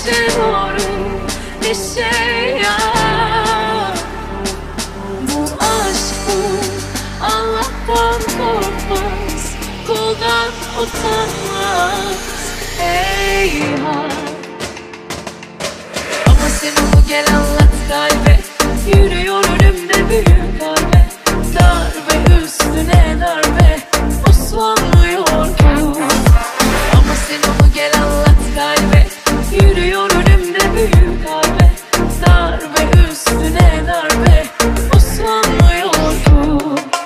yaşıyorum bir şey ya. Bu aşk bu, Allah'tan korkmaz, kuldan utanmaz. Eyvah. Ama sen onu gel anlat kalbe, yürüyor önümde büyük darbe. Darbe üstüne darbe, uslanmıyor ki. Ama sen onu gel anlat kalbe, yürüyor önümde büyük darbe. Darbe üstüne darbe, uslanmıyor ki.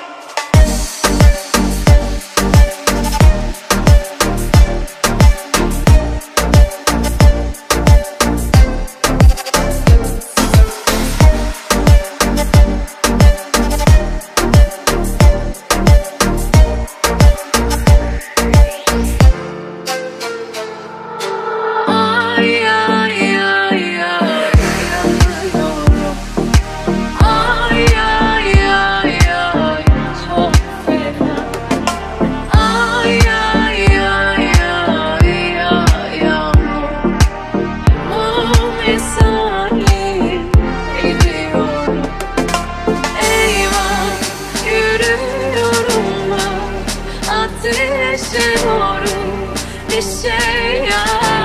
Yaşıyorum bir şey ya.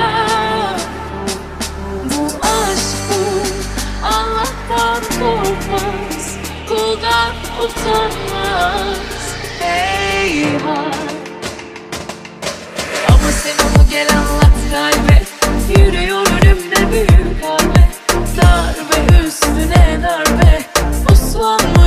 Bu aşk bu, Allah'tan korkmaz, kuldan utanmaz. Eyvah. Ama sen onu gel anlat kalbe, yürüyor önümde büyük darbe. Darbe üstüne darbe, uslanma.